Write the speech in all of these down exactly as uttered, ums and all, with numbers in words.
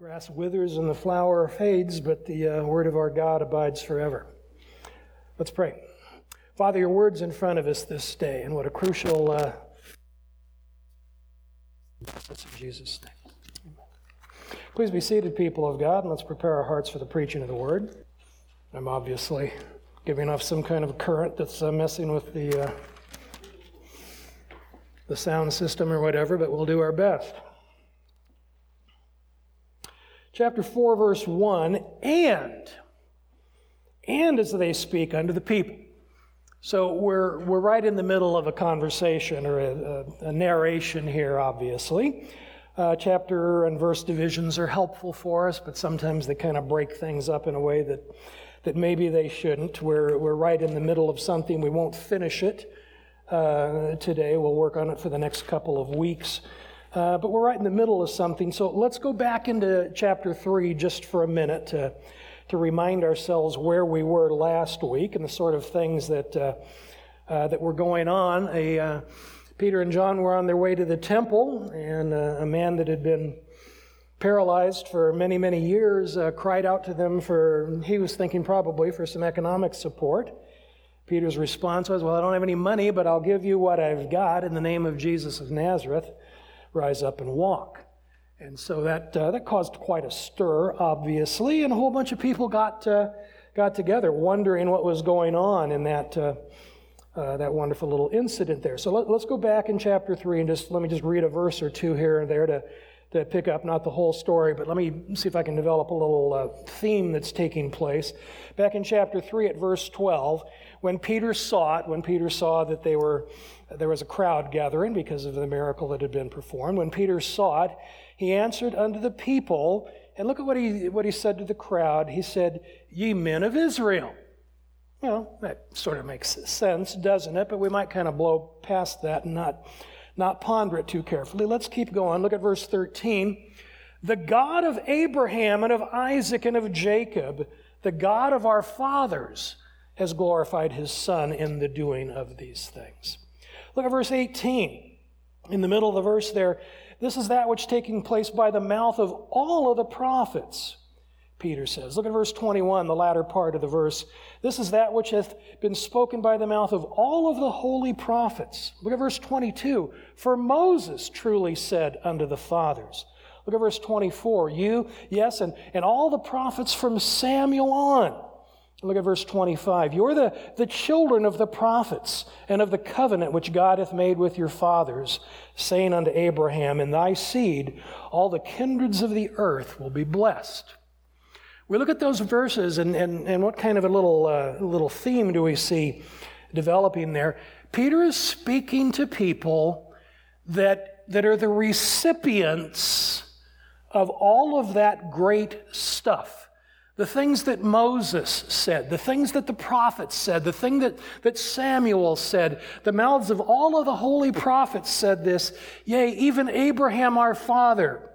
Grass withers and the flower fades, but the uh, word of our God abides forever. Let's pray. Father, your word's in front of us this day, and what a crucial... Uh, that's in Jesus' name. Amen. Please be seated, people of God, and let's prepare our hearts for the preaching of the word. I'm obviously giving off some kind of a current that's uh, messing with the, uh, the sound system or whatever, but we'll do our best. Chapter four, verse one, and, and as they speak unto the people. So we're we're right in the middle of a conversation or a, a, a narration here, obviously. Uh, chapter and verse divisions are helpful for us, but sometimes they kind of break things up in a way that, that maybe they shouldn't. We're, we're right in the middle of something. We won't finish it uh, today. We'll work on it for the next couple of weeks. Uh, but we're right in the middle of something. So let's go back into chapter three just for a minute to, to remind ourselves where we were last week and the sort of things that uh, uh, that were going on. A, uh, Peter and John were on their way to the temple, and uh, a man that had been paralyzed for many, many years uh, cried out to them for, he was thinking probably for some economic support. Peter's response was, well, I don't have any money, but I'll give you what I've got in the name of Jesus of Nazareth. Rise up and walk. And so that uh, that caused quite a stir, obviously, and a whole bunch of people got uh, got together wondering what was going on in that uh, uh, that wonderful little incident there. So let, let's go back in chapter three and just let me just read a verse or two here and there to, to pick up, not the whole story, but let me see if I can develop a little uh, theme that's taking place. Back in chapter three at verse twelve, when Peter saw it, when Peter saw that they were there was a crowd gathering because of the miracle that had been performed. When Peter saw it, he answered unto the people, and look at what he what he said to the crowd. He said, "Ye men of Israel." Well, that sort of makes sense, doesn't it? But we might kind of blow past that and not, not ponder it too carefully. Let's keep going. Look at verse thirteen. "The God of Abraham and of Isaac and of Jacob, the God of our fathers, has glorified his Son in the doing of these things." Look at verse eighteen. In the middle of the verse there, "This is that which is taking place by the mouth of all of the prophets," Peter says. Look at verse twenty-one, the latter part of the verse. "This is that which hath been spoken by the mouth of all of the holy prophets." Look at verse twenty-two. "For Moses truly said unto the fathers." Look at verse twenty-four. "You, yes, and, and all the prophets from Samuel on." Look at verse twenty-five. "You're the, the children of the prophets and of the covenant which God hath made with your fathers, saying unto Abraham, in thy seed all the kindreds of the earth will be blessed." We look at those verses, and, and, and what kind of a little, uh, little theme do we see developing there? Peter is speaking to people that, that are the recipients of all of that great stuff. The things that Moses said, the things that the prophets said, the thing that, that Samuel said, the mouths of all of the holy prophets said this, yea, even Abraham our father.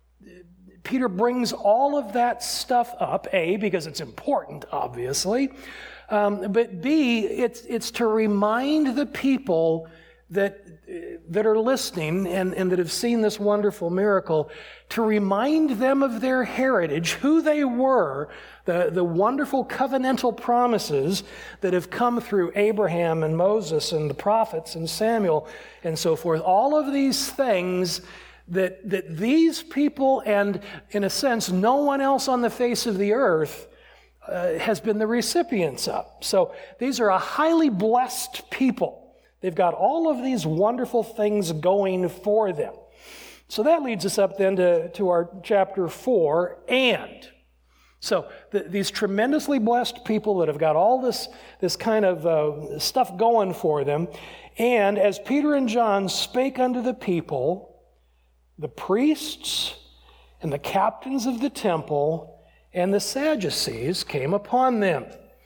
Peter brings all of that stuff up, A, because it's important, obviously, um, but B, it's, it's to remind the people that that are listening and, and that have seen this wonderful miracle, to remind them of their heritage, who they were, the, the wonderful covenantal promises that have come through Abraham and Moses and the prophets and Samuel and so forth. All of these things that, that these people, and in a sense, no one else on the face of the earth uh, has been the recipients of. So these are a highly blessed people. They've got all of these wonderful things going for them. So that leads us up then to, to our chapter four, and. So the, these tremendously blessed people that have got all this, this kind of uh, stuff going for them, and as Peter and John spake unto the people, the priests and the captains of the temple and the Sadducees came upon them.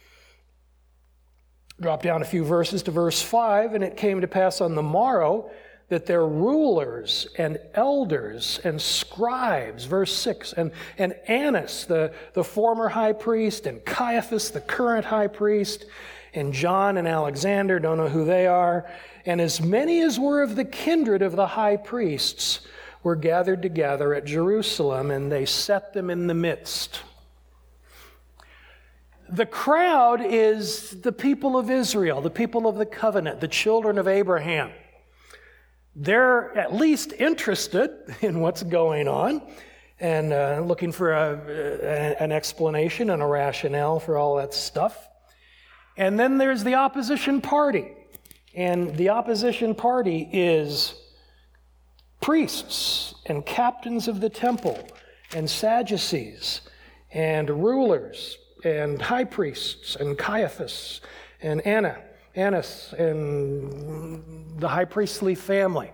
Drop down a few verses to verse five, "And it came to pass on the morrow that their rulers and elders and scribes," verse six, and, and Annas, the, the former high priest, and Caiaphas, the current high priest, and John and Alexander, don't know who they are, and as many as were of the kindred of the high priests, were gathered together at Jerusalem, and they set them in the midst. The crowd is the people of Israel, the people of the covenant, the children of Abraham. They're at least interested in what's going on and uh, looking for a, a, an explanation and a rationale for all that stuff. And then there's the opposition party. And the opposition party is priests and captains of the temple and Sadducees and rulers and high priests and Caiaphas and Anna, Annas and the high priestly family.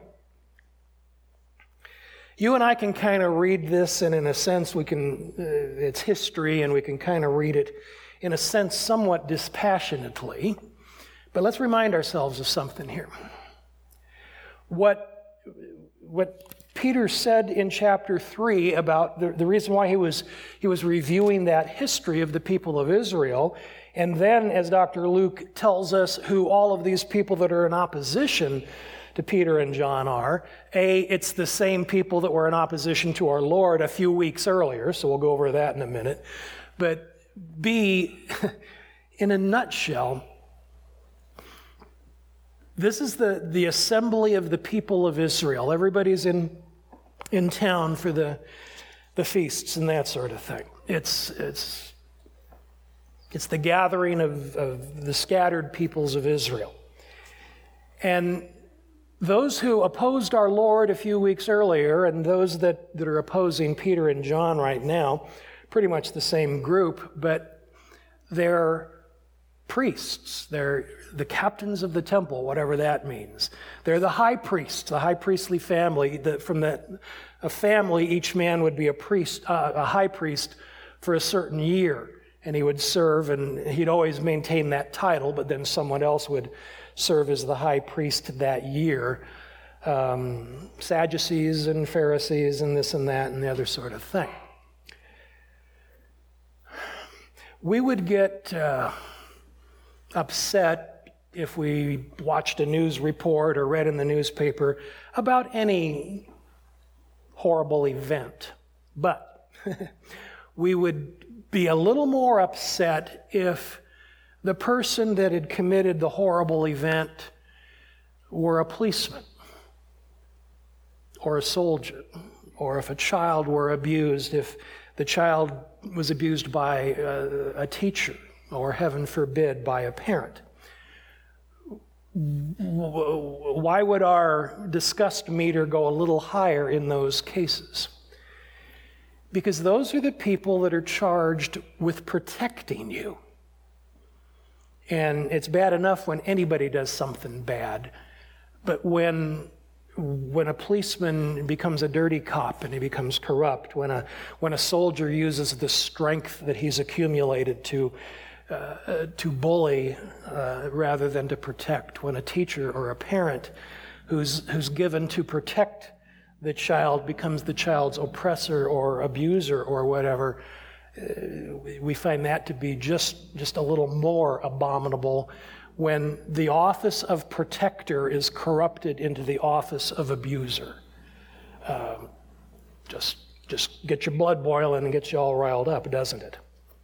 You and I can kind of read this, and in a sense we can, uh, it's history, and we can kind of read it in a sense somewhat dispassionately. But let's remind ourselves of something here. What, what Peter said in chapter three about the, the reason why he was, he was reviewing that history of the people of Israel, and then as Doctor Luke tells us who all of these people that are in opposition to Peter and John are. A, it's the same people that were in opposition to our Lord a few weeks earlier, so we'll go over that in a minute. But B, in a nutshell, this is the, the assembly of the people of Israel. Everybody's in in town for the the feasts and that sort of thing. It's it's it's the gathering of, of the scattered peoples of Israel. And those who opposed our Lord a few weeks earlier and those that, that are opposing Peter and John right now, pretty much the same group, but they're priests. They're the captains of the temple, whatever that means. They're the high priests, the high priestly family. That from that a family, each man would be a priest, uh, a high priest for a certain year, and he would serve, and he'd always maintain that title, but then someone else would serve as the high priest that year. Um, Sadducees and Pharisees and this and that and the other sort of thing. We would get uh, upset if we watched a news report or read in the newspaper about any horrible event. But we would be a little more upset if the person that had committed the horrible event were a policeman or a soldier, or if a child were abused, if the child was abused by a, a teacher, or heaven forbid, by a parent. Why would our disgust meter go a little higher in those cases? Because those are the people that are charged with protecting you. And it's bad enough when anybody does something bad, but when when a policeman becomes a dirty cop and he becomes corrupt, when a when a soldier uses the strength that he's accumulated to uh, to bully uh, rather than to protect, when a teacher or a parent who's who's given to protect the child becomes the child's oppressor or abuser or whatever. Uh, we find that to be just, just a little more abominable when the office of protector is corrupted into the office of abuser. Um, just, just get your blood boiling and get you all riled up, doesn't it?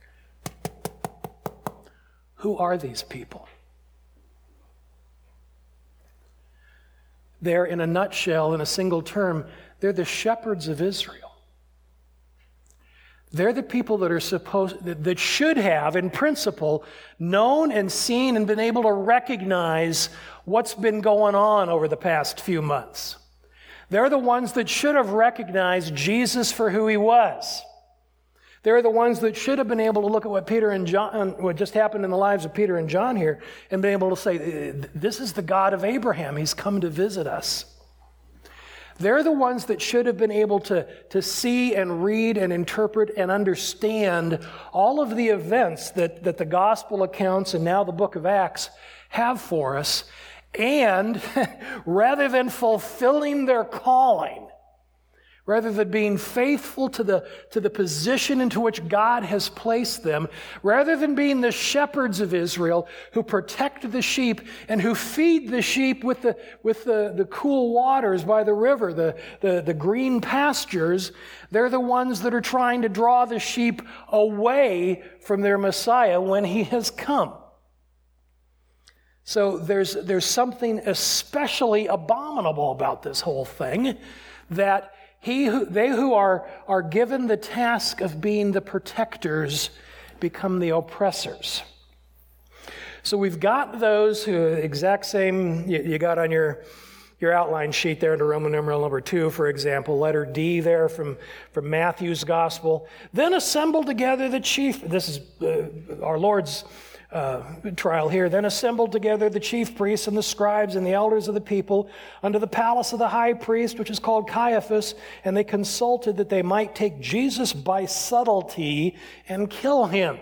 Who are these people? They're, in a nutshell, in a single term, they're the shepherds of Israel. They're the people that are supposed, that should have, in principle, known and seen and been able to recognize what's been going on over the past few months. They're the ones that should have recognized Jesus for who he was. They're the ones that should have been able to look at what Peter and John, what just happened in the lives of Peter and John here, and been able to say, this is the God of Abraham. He's come to visit us. They're the ones that should have been able to, to see and read and interpret and understand all of the events that, that the gospel accounts and now the book of Acts have for us. And rather than fulfilling their calling, Rather than being faithful to the, to the position into which God has placed them, rather than being the shepherds of Israel who protect the sheep and who feed the sheep with the, with the, the cool waters by the river, the, the, the green pastures, they're the ones that are trying to draw the sheep away from their Messiah when he has come. So there's, there's something especially abominable about this whole thing, that He who, they who are, are given the task of being the protectors become the oppressors. So we've got those who, exact same, you, you got on your, your outline sheet there under Roman numeral number two, for example, letter D there from, from Matthew's gospel. Then assembled together the chief, this is uh, our Lord's Uh, trial here, then assembled together the chief priests and the scribes and the elders of the people unto the palace of the high priest, which is called Caiaphas, and they consulted that they might take Jesus by subtlety and kill him.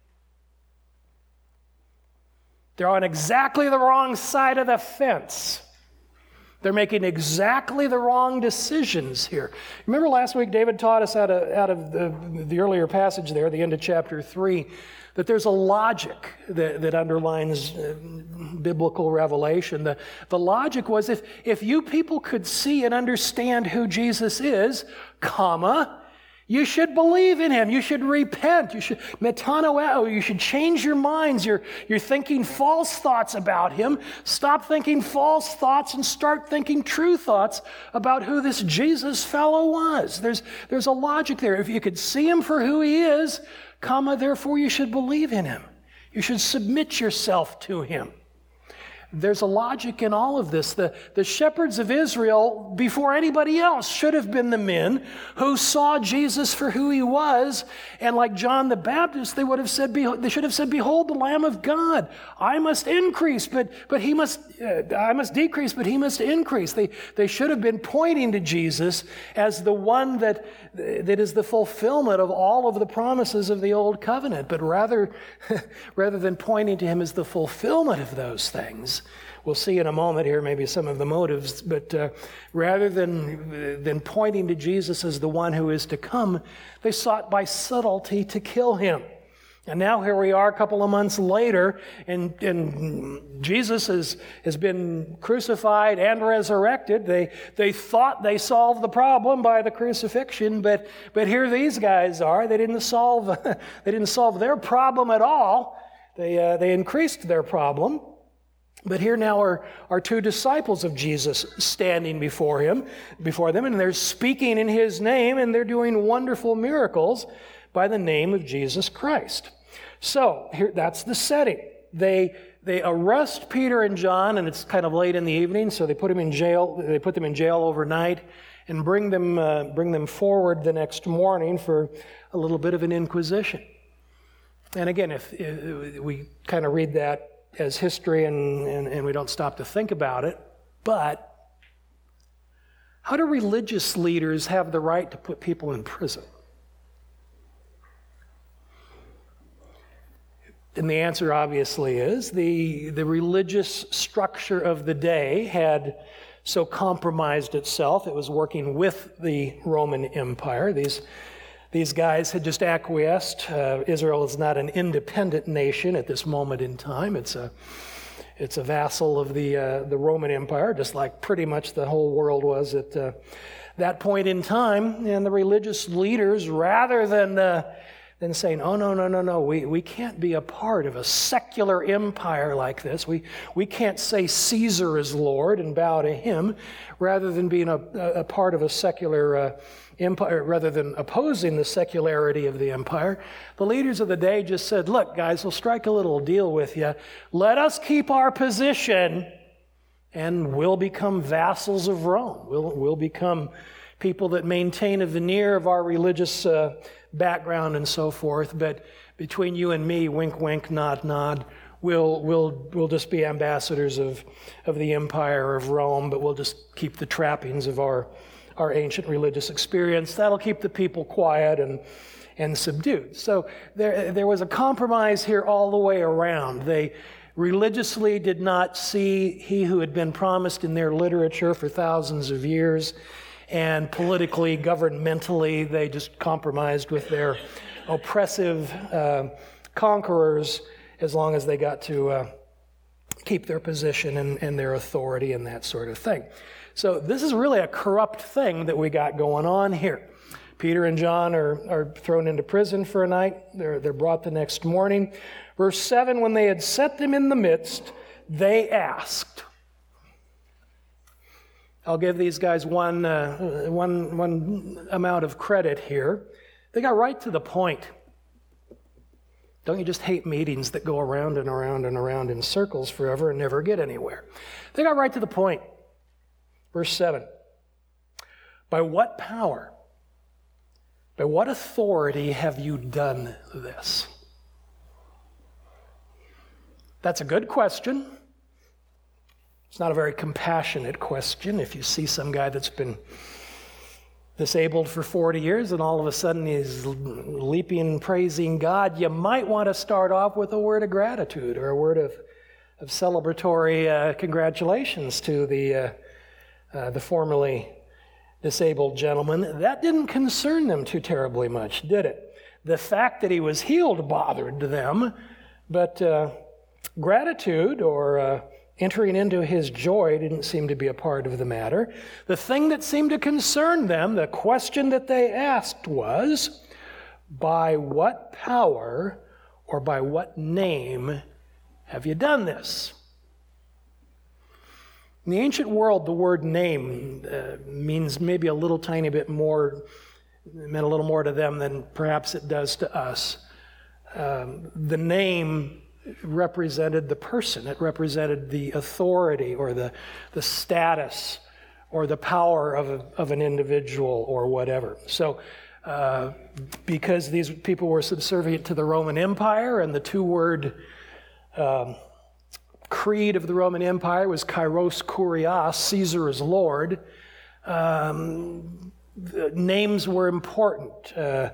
They're on exactly the wrong side of the fence. They're making exactly the wrong decisions here. Remember last week David taught us out of, out of the, the earlier passage there, the end of chapter three, that there's a logic that, that underlines uh, biblical revelation. The, the logic was if, if you people could see and understand who Jesus is, comma, you should believe in him. You should repent. You should metanoeo. You should change your minds. You're, you're thinking false thoughts about him. Stop thinking false thoughts and start thinking true thoughts about who this Jesus fellow was. There's, there's a logic there. If you could see him for who he is, comma, therefore you should believe in him. You should submit yourself to him. There's a logic in all of this. The, the shepherds of Israel, before anybody else, should have been the men who saw Jesus for who he was. And like John the Baptist, they would have said, they should have said, "Behold the Lamb of God. I must increase, but but he must. Uh, I must decrease, but he must increase." They they should have been pointing to Jesus as the one that that is the fulfillment of all of the promises of the old covenant. But rather rather than pointing to him as the fulfillment of those things. We'll see in a moment here maybe some of the motives, but uh, rather than, than pointing to Jesus as the one who is to come, they sought by subtlety to kill him. And now here we are a couple of months later, and, and Jesus has, has been crucified and resurrected. They, they thought they solved the problem by the crucifixion, but, but here these guys are. They didn't solve, they didn't solve their problem at all. They, uh, they increased their problem. But here now are, are two disciples of Jesus standing before him, before them, and they're speaking in his name, and they're doing wonderful miracles by the name of Jesus Christ. So here, that's the setting. They they arrest Peter and John, and it's kind of late in the evening, so they put them in jail. They put them in jail overnight, and bring them uh, bring them forward the next morning for a little bit of an inquisition. And again, if, if we kind of read that as history and, and, and we don't stop to think about it, but how do religious leaders have the right to put people in prison? And the answer obviously is the, the religious structure of the day had so compromised itself. It was working with the Roman Empire. These These guys had just acquiesced. Uh, Israel is not an independent nation at this moment in time. It's a, it's a vassal of the uh, the Roman Empire, just like pretty much the whole world was at uh, that point in time. And the religious leaders, rather than uh, than saying, "Oh no, no, no, no, we we can't be a part of a secular empire like this. We we can't say Caesar is Lord and bow to him," rather than being a a part of a secular Uh, empire, rather than opposing the secularity of the empire, the leaders of the day just said, "Look, guys, we'll strike a little deal with you. Let us keep our position, and we'll become vassals of Rome. We'll, we'll become people that maintain a veneer of our religious uh, background and so forth. But between you and me, wink, wink, nod, nod, we'll we'll we'll just be ambassadors of of the empire of Rome. But we'll just keep the trappings of our." our ancient religious experience. That'll keep the people quiet and and subdued. So there there was a compromise here all the way around. They religiously did not see he who had been promised in their literature for thousands of years and politically, governmentally, they just compromised with their oppressive uh, conquerors as long as they got to uh, keep their position and, and their authority and that sort of thing. So this is really a corrupt thing that we got going on here. Peter and John are, are thrown into prison for a night. They're, they're brought the next morning. Verse seven, when they had set them in the midst, they asked. I'll give these guys one, uh, one, one amount of credit here. They got right to the point. Don't you just hate meetings that go around and around and around in circles forever and never get anywhere? They got right to the point. Verse seven, by what power, by what authority have you done this? That's a good question. It's not a very compassionate question. If you see some guy that's been disabled for forty years and all of a sudden he's leaping, praising God, you might want to start off with a word of gratitude or a word of, of celebratory uh, congratulations to the, uh, uh, the formerly disabled gentleman. That didn't concern them too terribly much, did it? The fact that he was healed bothered them, but uh, gratitude or uh, entering into his joy didn't seem to be a part of the matter. The thing that seemed to concern them, the question that they asked was, by what power or by what name have you done this? In the ancient world, the word name uh, means maybe a little tiny bit more, meant a little more to them than perhaps it does to us. Um, the name represented the person. It represented the authority or the, the status or the power of, a, of an individual or whatever. So uh, because these people were subservient to the Roman Empire, and the two-word um, creed of the Roman Empire was Kairos Kurios, Caesar is Lord, um, names were important. Uh,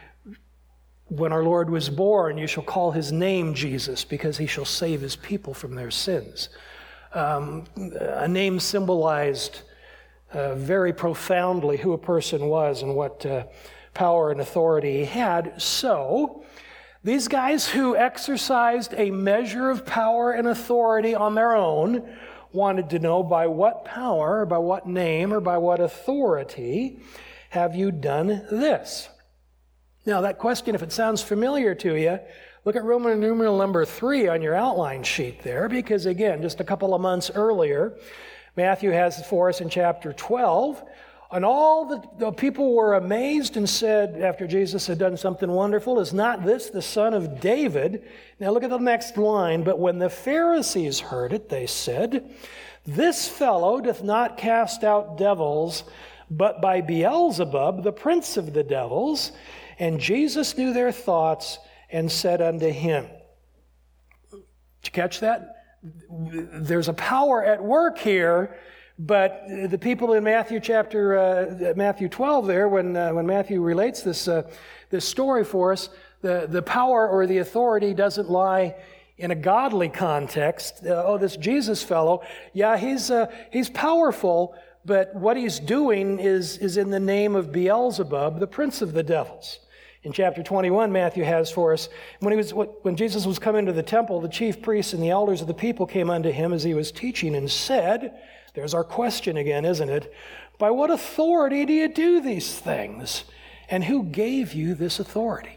When our Lord was born, you shall call his name Jesus, because he shall save his people from their sins. Um, a name symbolized uh, very profoundly who a person was and what uh, power and authority he had. So, these guys who exercised a measure of power and authority on their own wanted to know by what power, or by what name, or by what authority have you done this? Now, that question, if it sounds familiar to you, look at Roman numeral number three on your outline sheet there, because again, just a couple of months earlier, Matthew has for us in chapter twelve, and all the, the people were amazed and said, after Jesus had done something wonderful, is not this the son of David? Now look at the next line, but when the Pharisees heard it, they said, this fellow doth not cast out devils, but by Beelzebub, the prince of the devils. And Jesus knew their thoughts and said unto him. Did you catch that? There's a power at work here, but the people in Matthew chapter uh, Matthew twelve there, when uh, when Matthew relates this uh, this story for us, the the power or the authority doesn't lie in a godly context. Uh, oh, this Jesus fellow, yeah, he's uh, he's powerful, but what he's doing is is in the name of Beelzebub, the prince of the devils. In chapter twenty-one, Matthew has for us, when he was when Jesus was coming to the temple, the chief priests and the elders of the people came unto him as he was teaching and said, there's our question again, isn't it? By what authority do you do these things? And who gave you this authority?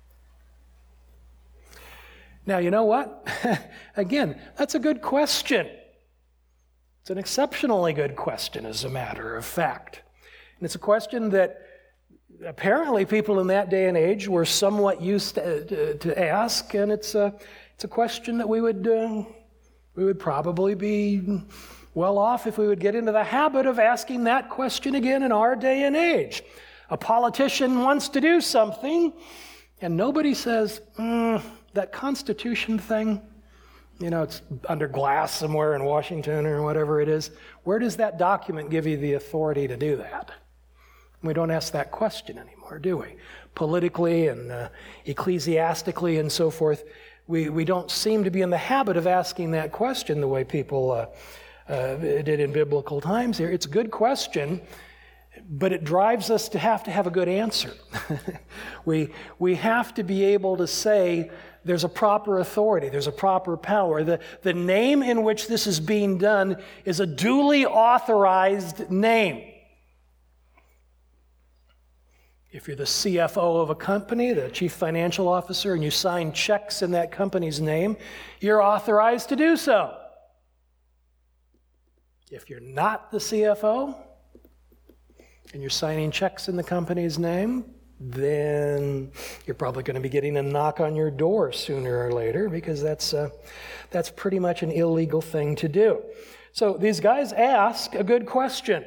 Now, you know what? Again, that's a good question. It's an exceptionally good question, as a matter of fact. And it's a question that apparently people in that day and age were somewhat used to, to, to ask, and it's a, it's a question that we would, uh, we would probably be well off if we would get into the habit of asking that question again in our day and age. A politician wants to do something, and nobody says, mm, that Constitution thing, you know, it's under glass somewhere in Washington or whatever it is. Where does that document give you the authority to do that? We don't ask that question anymore, do we? Politically and uh, ecclesiastically and so forth, we, we don't seem to be in the habit of asking that question the way people uh, uh, did in biblical times here. It's a good question, but it drives us to have to have a good answer. we, we have to be able to say there's a proper authority, there's a proper power. The, the name in which this is being done is a duly authorized name. If you're the C F O of a company, the chief financial officer, and you sign checks in that company's name, you're authorized to do so. If you're not the C F O and you're signing checks in the company's name, then you're probably going to be getting a knock on your door sooner or later, because that's uh, that's pretty much an illegal thing to do. So these guys ask a good question.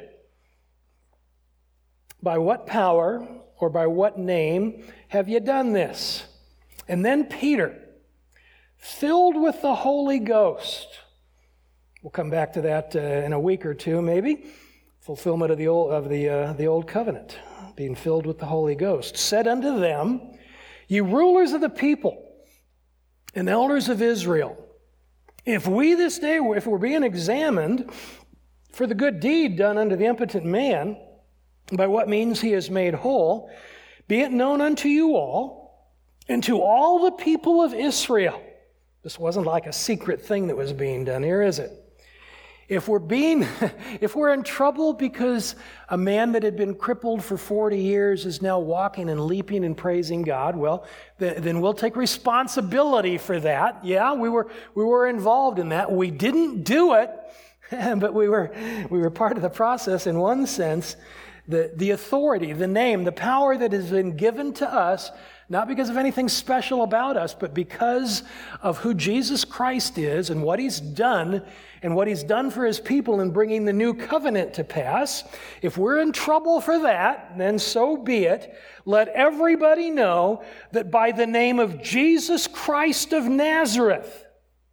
By what power or by what name have you done this? And then Peter, filled with the Holy Ghost. We'll come back to that uh, in a week or two, maybe. Fulfillment of the old of the uh, the old covenant, being filled with the Holy Ghost. Said unto them, ye rulers of the people and elders of Israel, if we this day, if we're being examined for the good deed done unto the impotent man, by what means he is made whole, be it known unto you all, and to all the people of Israel. This wasn't like a secret thing that was being done here, is it? If we're being, if we're in trouble because a man that had been crippled for forty years is now walking and leaping and praising God, well, th- then we'll take responsibility for that. Yeah, we were we were involved in that. We didn't do it, but we were we were part of the process in one sense. The, the authority, the name, the power that has been given to us, not because of anything special about us, but because of who Jesus Christ is and what he's done and what he's done for his people in bringing the new covenant to pass. If we're in trouble for that, then so be it. Let everybody know that by the name of Jesus Christ of Nazareth,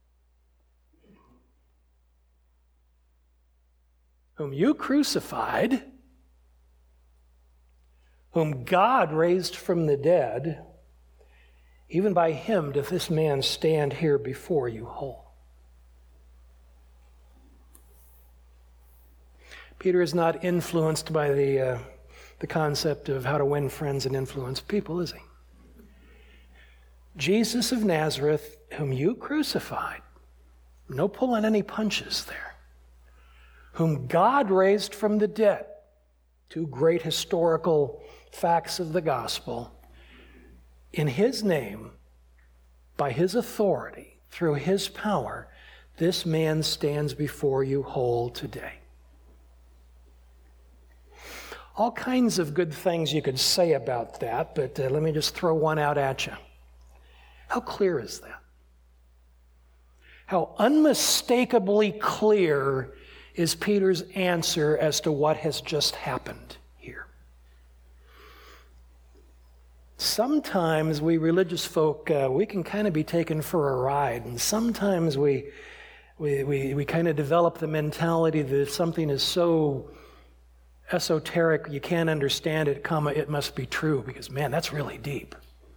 whom you crucified, whom God raised from the dead, even by him doth this man stand here before you whole. Peter is not influenced by the, uh, the concept of how to win friends and influence people, is he? Jesus of Nazareth, whom you crucified, no pulling any punches there, whom God raised from the dead, two great historical facts of the gospel. In his name, by his authority, through his power, this man stands before you whole today. All kinds of good things you could say about that, but uh, let me just throw one out at you. How clear is that? How unmistakably clear is Peter's answer as to what has just happened here? Sometimes we religious folk, uh, we can kind of be taken for a ride, and sometimes we we we, we kind of develop the mentality that if something is so esoteric you can't understand it, comma, it must be true, because man, that's really deep.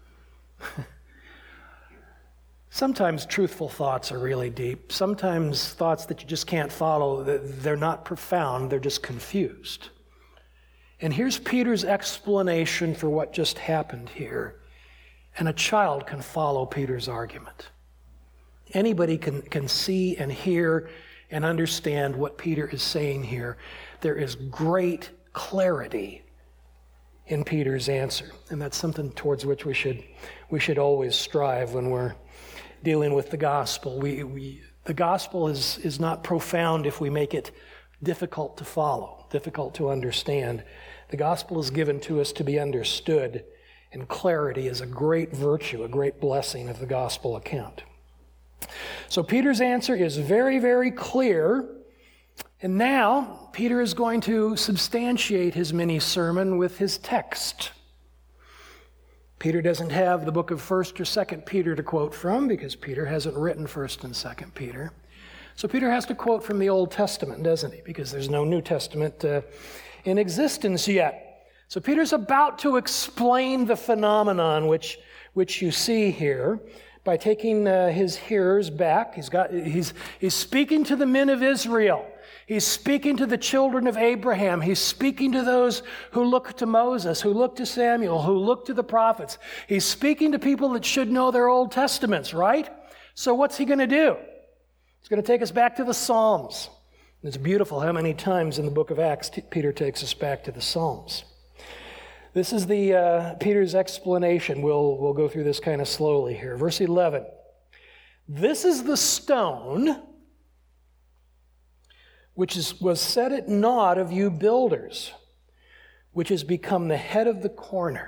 Sometimes truthful thoughts are really deep. Sometimes thoughts that you just can't follow, they're not profound, they're just confused. And here's Peter's explanation for what just happened here. And a child can follow Peter's argument. Anybody can, can see and hear and understand what Peter is saying here. There is great clarity in Peter's answer. And that's something towards which we should we should always strive when we're dealing with the gospel. We, we the gospel is, is not profound if we make it difficult to follow, difficult to understand. The gospel is given to us to be understood, and clarity is a great virtue, a great blessing of the gospel account. So Peter's answer is very, very clear. And now Peter is going to substantiate his mini sermon with his text. Peter doesn't have the book of First or Second Peter to quote from, because Peter hasn't written First and Second Peter. So Peter has to quote from the Old Testament, doesn't he? Because there's no New Testament uh, in existence yet. So Peter's about to explain the phenomenon which, which you see here. by taking uh, his hearers back. He's got, he's, he's speaking to the men of Israel. He's speaking to the children of Abraham. He's speaking to those who look to Moses, who look to Samuel, who look to the prophets. He's speaking to people that should know their Old Testaments, right? So what's he going to do? He's going to take us back to the Psalms. It's beautiful how many times in the book of Acts Peter takes us back to the Psalms. This is the uh, Peter's explanation. We'll, we'll go through this kind of slowly here. Verse eleven. This is the stone which is, was set at naught of you builders, which has become the head of the corner.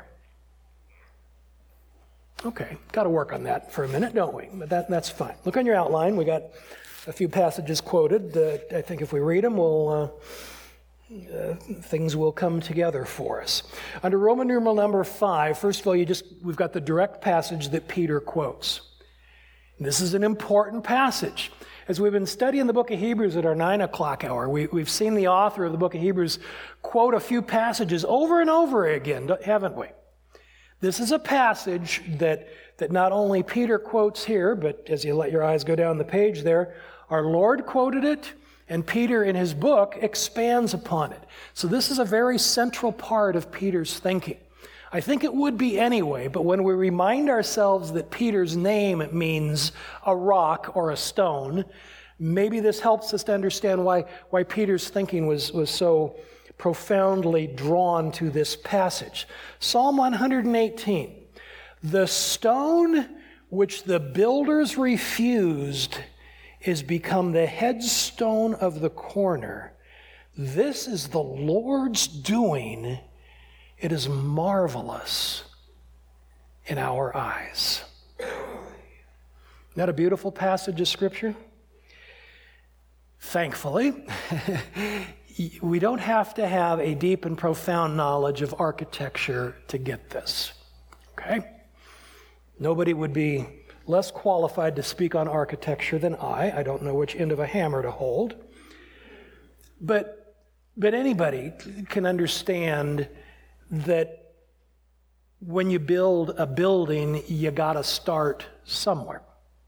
Okay, got to work on that for a minute, don't we? But that, that's fine. Look on your outline. We got a few passages quoted. Uh, I think if we read them, we'll, uh, uh, things will come together for us. Under Roman numeral number five, first of all, you just we've got the direct passage that Peter quotes. This is an important passage. As we've been studying the book of Hebrews at our nine o'clock hour, we, we've seen the author of the book of Hebrews quote a few passages over and over again, haven't we? This is a passage that, that not only Peter quotes here, but as you let your eyes go down the page there, our Lord quoted it, and Peter in his book expands upon it. So this is a very central part of Peter's thinking. I think it would be anyway, but when we remind ourselves that Peter's name means a rock or a stone, maybe this helps us to understand why, why Peter's thinking was, was so profoundly drawn to this passage. Psalm one hundred eighteen, the stone which the builders refused is become the headstone of the corner. This is the Lord's doing. It is marvelous in our eyes. Isn't that a beautiful passage of Scripture? Thankfully, we don't have to have a deep and profound knowledge of architecture to get this. Okay? Nobody would be less qualified to speak on architecture than I. I don't know which end of a hammer to hold. But, but anybody can understand that when you build a building, you got to start somewhere.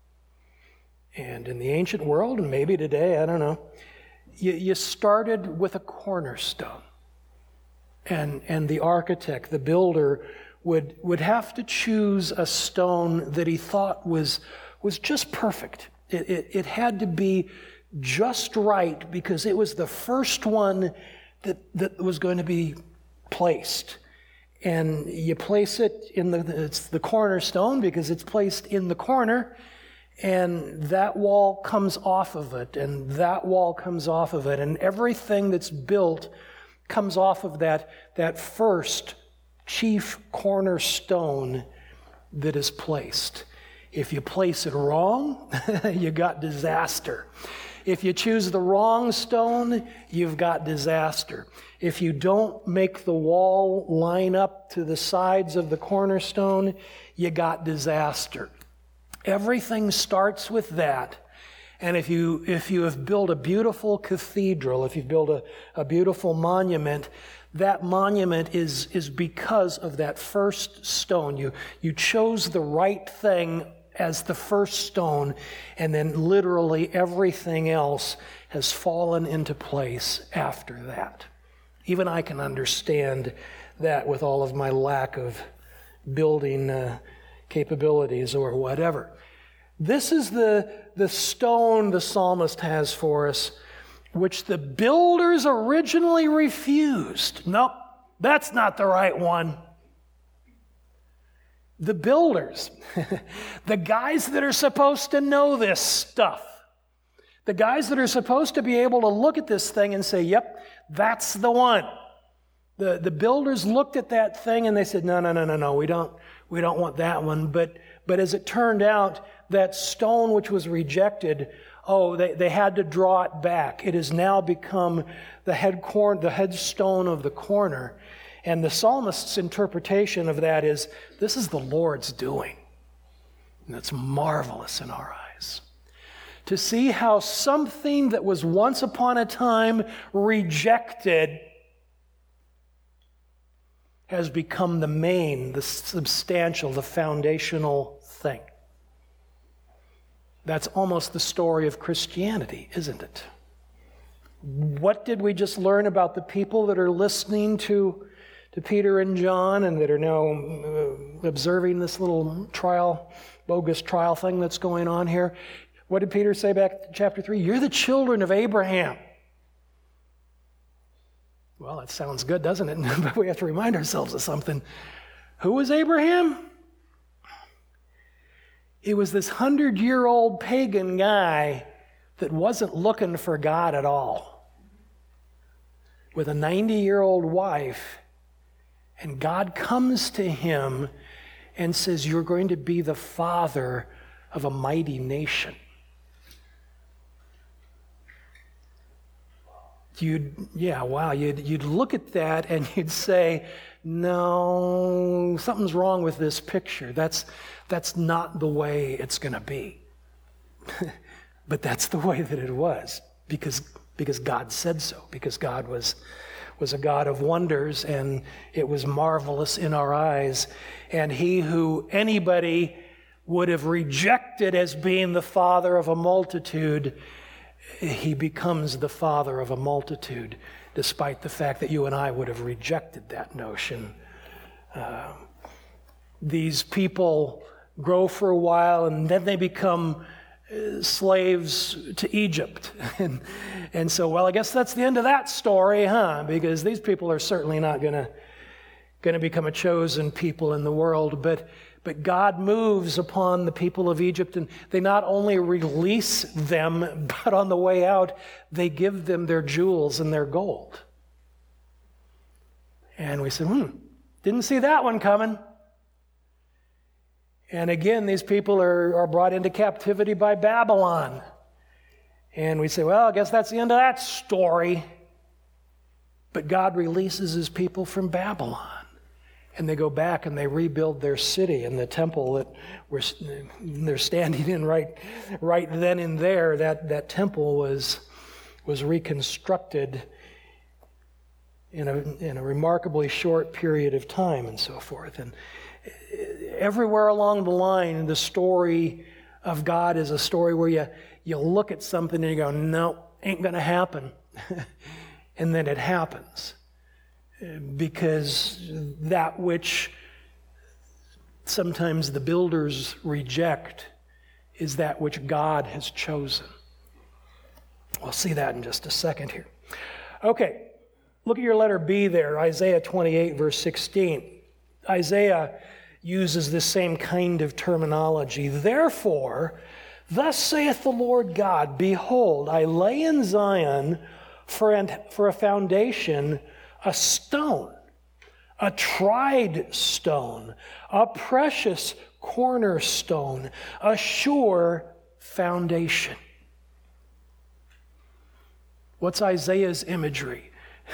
And in the ancient world, and maybe today, I don't know, you, you started with a cornerstone. And, and the architect, the builder, would, would have to choose a stone that he thought was, was just perfect. It, it, it had to be just right because it was the first one that, that was going to be placed. And you place it in the, it's the cornerstone because it's placed in the corner, and that wall comes off of it, and that wall comes off of it, and everything that's built comes off of that, that first chief cornerstone that is placed. If you place it wrong, you got disaster. If you choose the wrong stone, you've got disaster. If you don't make the wall line up to the sides of the cornerstone, you got disaster. Everything starts with that. And if you if you have built a beautiful cathedral, if you've built a, a beautiful monument, that monument is, is because of that first stone. You, you chose the right thing as the first stone, and then literally everything else has fallen into place after that. Even I can understand that with all of my lack of building uh, capabilities or whatever. This is the, the stone the psalmist has for us, which the builders originally refused. Nope, that's not the right one. The builders, the guys that are supposed to know this stuff, the guys that are supposed to be able to look at this thing and say, yep, that's the one. The, the builders looked at that thing and they said, no, no, no, no, no, we don't, we don't want that one. But, but as it turned out, that stone which was rejected, oh, they, they had to draw it back. It has now become the head corn, the headstone of the corner. And the psalmist's interpretation of that is, this is the Lord's doing. And that's marvelous in our eyes. To see how something that was once upon a time rejected has become the main, the substantial, the foundational thing. That's almost the story of Christianity, isn't it? What did we just learn about the people that are listening to, to Peter and John and that are now uh, observing this little trial, bogus trial thing that's going on here? What did Peter say back to chapter three? You're the children of Abraham. Well, that sounds good, doesn't it? But we have to remind ourselves of something. Who was Abraham? He was this hundred-year-old pagan guy that wasn't looking for God at all, with a ninety-year-old wife, and God comes to him and says, you're going to be the father of a mighty nation. You'd, yeah, wow, you'd, you'd look at that and you'd say, no, something's wrong with this picture. That's, that's not the way it's going to be. But that's the way that it was, because, because God said so, because God was, was a God of wonders, and it was marvelous in our eyes. And he who anybody would have rejected as being the father of a multitude, he becomes the father of a multitude, despite the fact that you and I would have rejected that notion. Uh, these people grow for a while, and then they become uh, slaves to Egypt. and, and so, well, I guess that's the end of that story, huh? Because these people are certainly not going to going to become a chosen people in the world. But But God moves upon the people of Egypt, and they not only release them, but on the way out, they give them their jewels and their gold. And we said, hmm, didn't see that one coming. And again, these people are, are brought into captivity by Babylon. And we say, well, I guess that's the end of that story. But God releases his people from Babylon. And they go back and they rebuild their city and the temple that we're, they're standing in right, right then and there. That, that temple was, was reconstructed in a, in a remarkably short period of time and so forth. And everywhere along the line, the story of God is a story where you, you look at something and you go, no, ain't going to happen. And then it happens. Because that which sometimes the builders reject is that which God has chosen. We'll see that in just a second here. Okay, look at your letter B there, Isaiah twenty-eight, verse sixteen. Isaiah uses this same kind of terminology. Therefore, thus saith the Lord God, behold, I lay in Zion for, an, for a foundation a stone, a tried stone, a precious cornerstone, a sure foundation. What's Isaiah's imagery?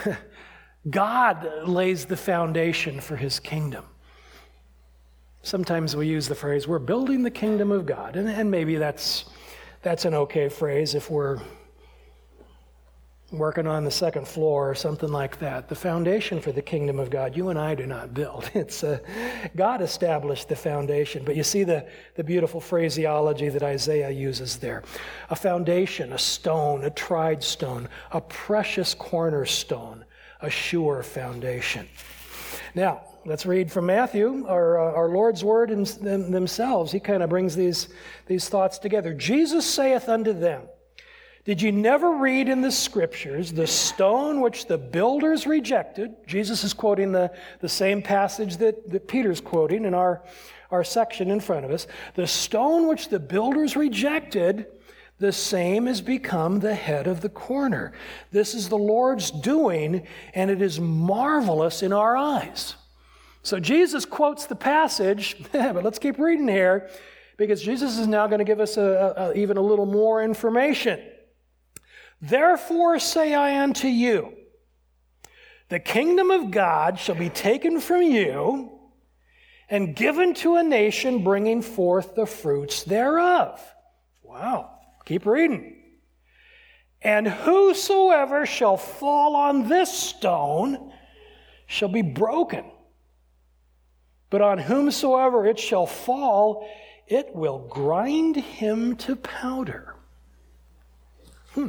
God lays the foundation for his kingdom. Sometimes we use the phrase, we're building the kingdom of God. And, and maybe that's, that's an okay phrase if we're working on the second floor or something like that. The foundation for the kingdom of God, you and I do not build. It's uh, God established the foundation. But you see the, the beautiful phraseology that Isaiah uses there. A foundation, a stone, a tried stone, a precious cornerstone, a sure foundation. Now, let's read from Matthew, our, uh, our Lord's word in them, themselves. He kind of brings these, these thoughts together. Jesus saith unto them, did you never read in the scriptures the stone which the builders rejected? Jesus is quoting the, the same passage that, that Peter's quoting in our, our section in front of us. The stone which the builders rejected, the same has become the head of the corner. This is the Lord's doing, and it is marvelous in our eyes. So Jesus quotes the passage, but let's keep reading here, because Jesus is now going to give us a, a, even a little more information. Therefore say I unto you, the kingdom of God shall be taken from you and given to a nation bringing forth the fruits thereof. Wow, keep reading. And whosoever shall fall on this stone shall be broken, but on whomsoever it shall fall, it will grind him to powder. Hmm.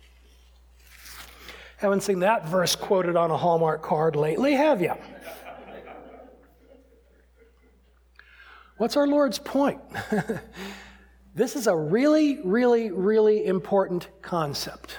Haven't seen that verse quoted on a Hallmark card lately, have you? What's our Lord's point? This is a really, really, really important concept.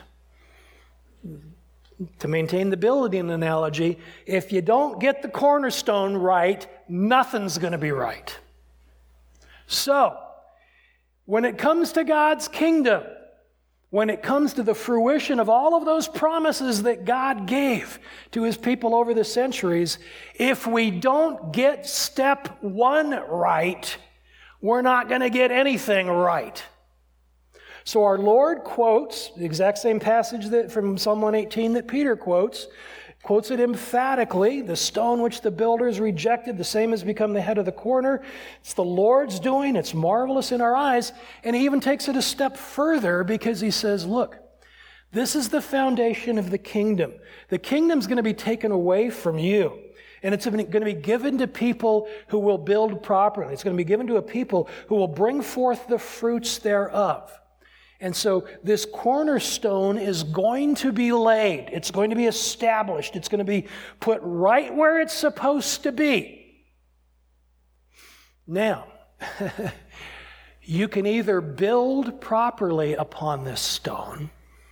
To maintain the building analogy, if you don't get the cornerstone right, nothing's going to be right. So, when it comes to God's kingdom, when it comes to the fruition of all of those promises that God gave to his people over the centuries, if we don't get step one right, we're not going to get anything right. So our Lord quotes the exact same passage that from Psalm one eighteen that Peter quotes, quotes it emphatically, the stone which the builders rejected, the same has become the head of the corner. It's the Lord's doing, it's marvelous in our eyes, and he even takes it a step further because he says, look, this is the foundation of the kingdom. The kingdom's going to be taken away from you. And it's going to be given to people who will build properly. It's going to be given to a people who will bring forth the fruits thereof. And so this cornerstone is going to be laid. It's going to be established. It's going to be put right where it's supposed to be. Now, you can either build properly upon this stone,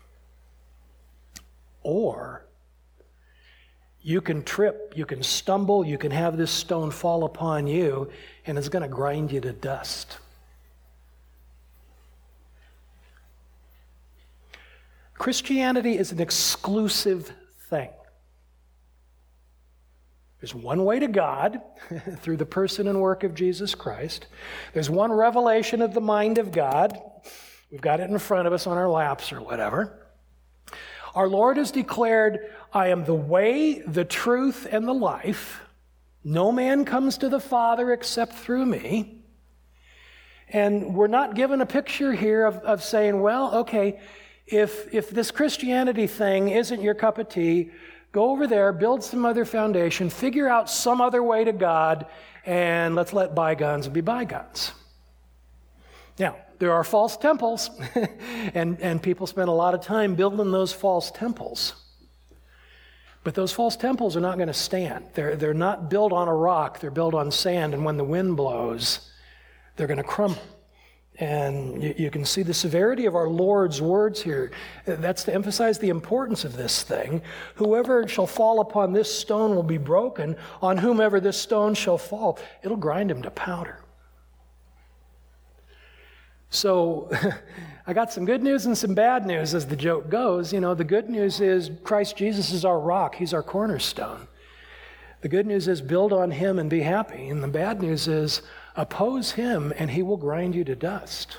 or you can trip, you can stumble, you can have this stone fall upon you, and it's going to grind you to dust. Christianity is an exclusive thing. There's one way to God through the person and work of Jesus Christ. There's one revelation of the mind of God. We've got it in front of us on our laps or whatever. Our Lord has declared, I am the way, the truth, and the life. No man comes to the Father except through me. And we're not given a picture here of, of saying, well, okay, if, if this Christianity thing isn't your cup of tea, go over there, build some other foundation, figure out some other way to God, and let's let bygones be bygones. Now, there are false temples, and, and people spend a lot of time building those false temples. But those false temples are not going to stand. They're, they're not built on a rock, they're built on sand, and when the wind blows, they're going to crumble. And you, you can see the severity of our Lord's words here. That's to emphasize the importance of this thing. Whoever shall fall upon this stone will be broken. On whomever this stone shall fall, it'll grind him to powder. So I got some good news and some bad news as the joke goes. You know, the good news is Christ Jesus is our rock. He's our cornerstone. The good news is build on him and be happy. And the bad news is oppose him and he will grind you to dust.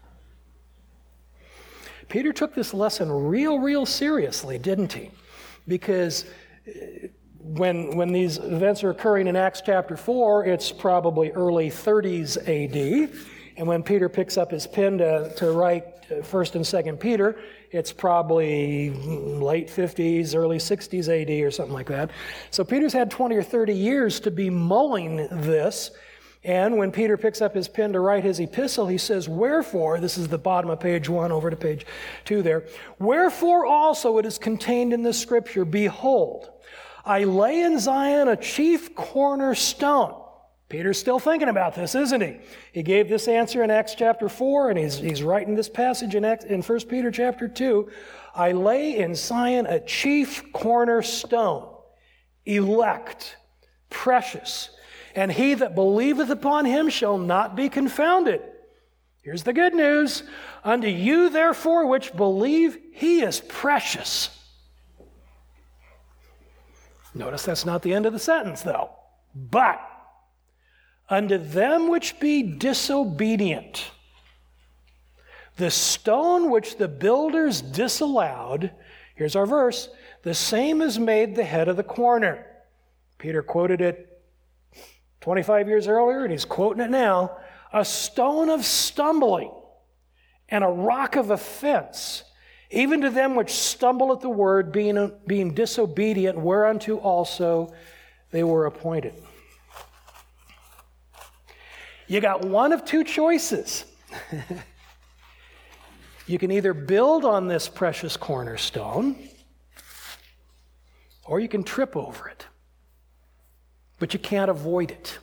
Peter took this lesson real, real seriously, didn't he? Because when, when these events are occurring in Acts chapter four, it's probably early thirties A D. And when Peter picks up his pen to, to write First and Second Peter, it's probably late fifties, early sixties A D or something like that. So Peter's had twenty or thirty years to be mulling this. And when Peter picks up his pen to write his epistle, he says, wherefore, this is the bottom of page one over to page two there, wherefore also it is contained in the scripture, behold, I lay in Zion a chief cornerstone. Peter's still thinking about this, isn't he? He gave this answer in Acts chapter four, and he's, he's writing this passage in, Acts, in First Peter chapter two. I lay in Zion a chief cornerstone, elect, precious, and he that believeth upon him shall not be confounded. Here's the good news. Unto you, therefore, which believe, he is precious. Notice that's not the end of the sentence, though. But unto them which be disobedient, the stone which the builders disallowed, here's our verse, the same is made the head of the corner. Peter quoted it twenty-five years earlier, and he's quoting it now. A stone of stumbling and a rock of offense, even to them which stumble at the word, being, being disobedient, whereunto also they were appointed. You got one of two choices. You can either build on this precious cornerstone, or you can trip over it. But you can't avoid it.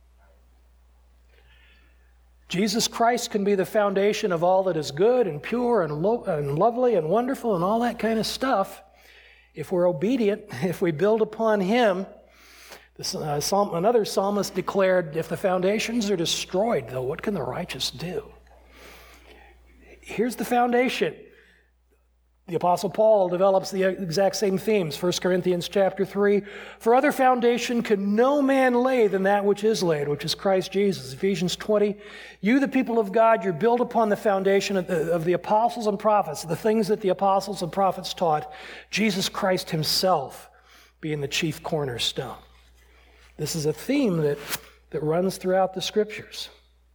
Jesus Christ can be the foundation of all that is good and pure and, lo- and lovely and wonderful and all that kind of stuff. If we're obedient, if we build upon Him. This, uh, psalm, another psalmist declared, if the foundations are destroyed, though, what can the righteous do? Here's the foundation. The Apostle Paul develops the exact same themes. First Corinthians chapter three, for other foundation can no man lay than that which is laid, which is Christ Jesus. Ephesians twenty, you the people of God, you're built upon the foundation of the, of the apostles and prophets, the things that the apostles and prophets taught, Jesus Christ Himself being the chief cornerstone. This is a theme that, that runs throughout the Scriptures.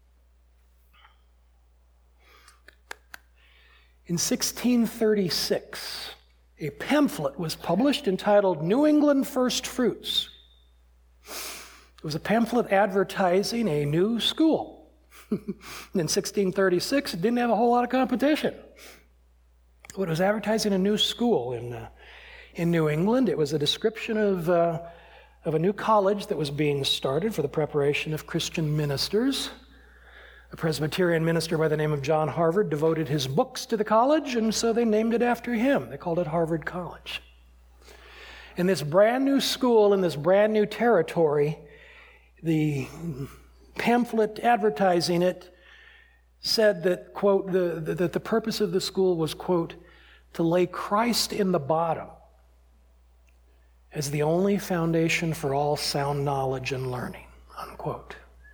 In sixteen thirty-six, a pamphlet was published entitled New England First Fruits. It was a pamphlet advertising a new school. In sixteen thirty-six, it didn't have a whole lot of competition. It was advertising a new school in, uh, in New England. It was a description of, uh, of a new college that was being started for the preparation of Christian ministers. A Presbyterian minister by the name of John Harvard devoted his books to the college, and so they named it after him. They called it Harvard College. In this brand new school, in this brand new territory, the pamphlet advertising it said that, quote, the, the, that the purpose of the school was, quote, to lay Christ in the bottom as the only foundation for all sound knowledge and learning, unquote.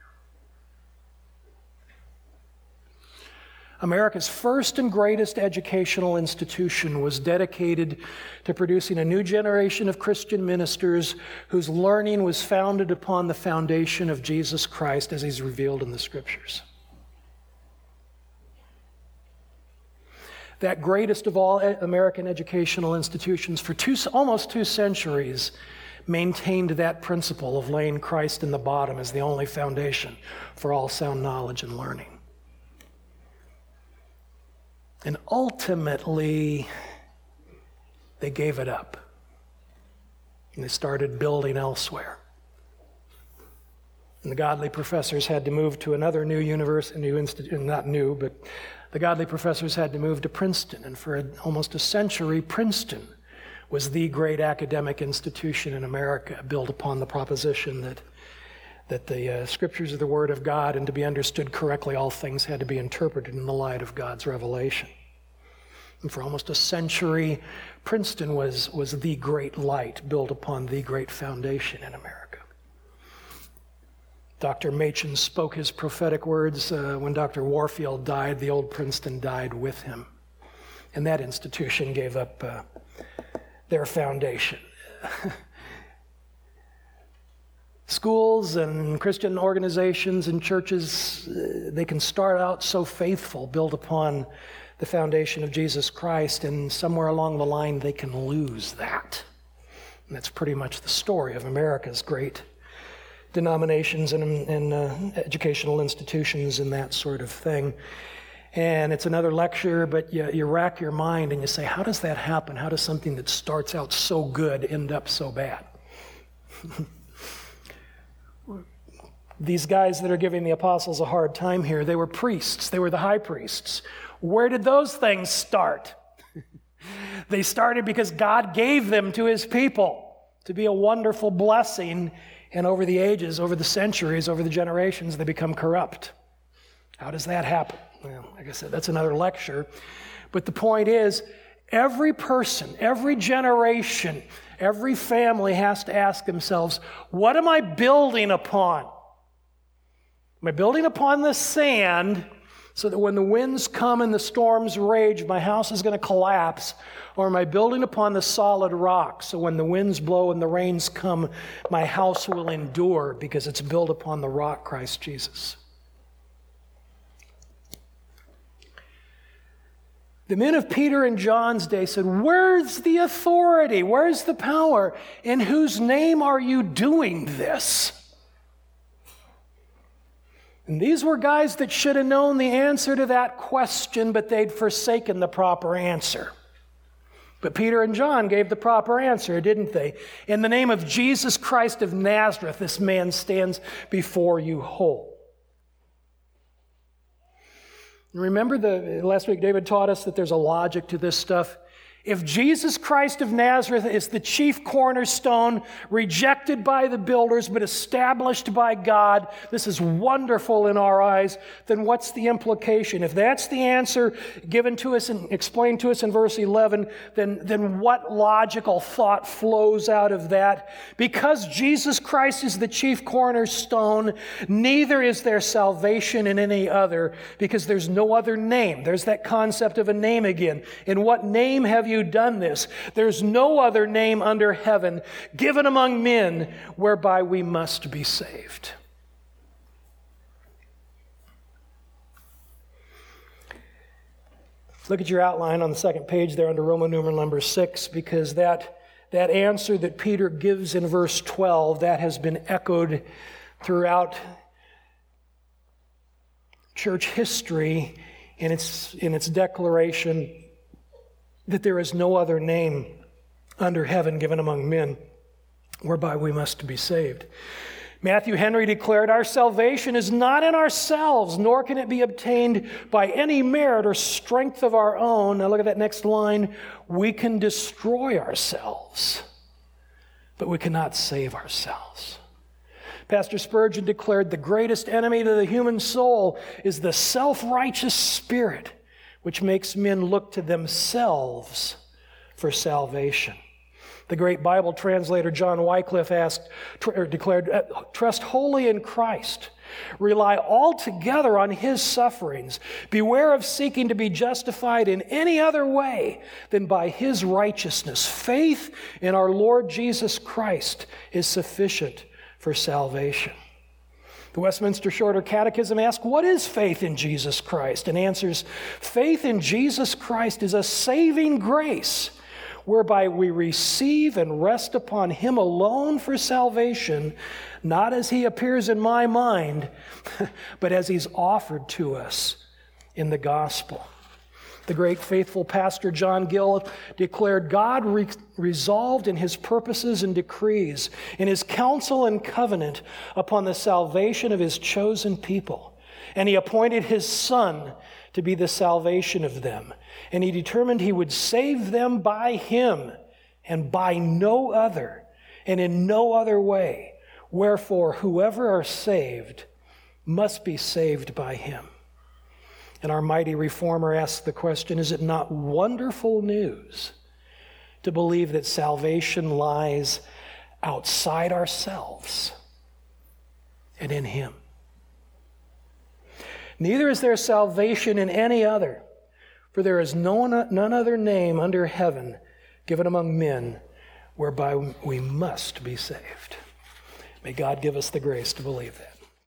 America's first and greatest educational institution was dedicated to producing a new generation of Christian ministers whose learning was founded upon the foundation of Jesus Christ as He's revealed in the Scriptures. That greatest of all American educational institutions for two, almost two centuries maintained that principle of laying Christ in the bottom as the only foundation for all sound knowledge and learning. And ultimately, they gave it up. And they started building elsewhere. And the godly professors had to move to another new university, new institute, not new, but the godly professors had to move to Princeton. And for a, almost a century, Princeton was the great academic institution in America, built upon the proposition that, that the uh, Scriptures are the Word of God, and to be understood correctly, all things had to be interpreted in the light of God's revelation. And for almost a century, Princeton was, was the great light built upon the great foundation in America. Doctor Machen spoke his prophetic words uh, when Doctor Warfield died. The old Princeton died with him. And that institution gave up uh, their foundation. Schools and Christian organizations and churches, uh, they can start out so faithful, built upon the foundation of Jesus Christ, and somewhere along the line they can lose that. And that's pretty much the story of America's great denominations and, and uh, educational institutions and that sort of thing. And it's another lecture, but you, you rack your mind and you say, how does that happen? How does something that starts out so good end up so bad? These guys that are giving the apostles a hard time here, they were priests. They were the high priests. Where did those things start? They started because God gave them to His people to be a wonderful blessing, and over the ages, over the centuries, over the generations, they become corrupt. How does that happen? Well, like I said, that's another lecture. But the point is, every person, every generation, every family has to ask themselves, what am I building upon? Am I building upon the sand so that when the winds come and the storms rage, my house is going to collapse? Or am I building upon the solid rock so when the winds blow and the rains come, my house will endure because it's built upon the rock, Christ Jesus? The men of Peter and John's day said, where's the authority? Where's the power? In whose name are you doing this? And these were guys that should have known the answer to that question, but they'd forsaken the proper answer. But Peter and John gave the proper answer, didn't they? In the name of Jesus Christ of Nazareth, this man stands before you whole. Remember the last week David taught us that there's a logic to this stuff. If Jesus Christ of Nazareth is the chief cornerstone, rejected by the builders but established by God, this is wonderful in our eyes, then what's the implication? If that's the answer given to us and explained to us in verse eleven, then, then what logical thought flows out of that? Because Jesus Christ is the chief cornerstone, neither is there salvation in any other, because there's no other name. There's that concept of a name again. In what name have you done this? There's no other name under heaven given among men whereby we must be saved. Look at your outline on the second page there under Roman numeral number six, because that, that answer that Peter gives in verse twelve, that has been echoed throughout church history in its, in its declaration that there is no other name under heaven given among men whereby we must be saved. Matthew Henry declared, "Our salvation is not in ourselves, nor can it be obtained by any merit or strength of our own." Now look at that next line. "We can destroy ourselves, but we cannot save ourselves." Pastor Spurgeon declared, "The greatest enemy to the human soul is the self-righteous spirit, which makes men look to themselves for salvation." The great Bible translator John Wycliffe asked, or declared, "Trust wholly in Christ. Rely altogether on his sufferings. Beware of seeking to be justified in any other way than by his righteousness. Faith in our Lord Jesus Christ is sufficient for salvation." The Westminster Shorter Catechism asks, "What is faith in Jesus Christ?" and answers, "Faith in Jesus Christ is a saving grace whereby we receive and rest upon him alone for salvation, not as he appears in my mind, but as he's offered to us in the gospel." The great faithful pastor John Gill declared, "God re- resolved in his purposes and decrees, in his counsel and covenant, upon the salvation of his chosen people. And he appointed his Son to be the salvation of them. And he determined he would save them by him, and by no other, and in no other way. Wherefore, whoever are saved must be saved by him." And our mighty reformer asks the question, is it not wonderful news to believe that salvation lies outside ourselves and in him? "Neither is there salvation in any other, for there is no, none other name under heaven given among men whereby we must be saved." May God give us the grace to believe that.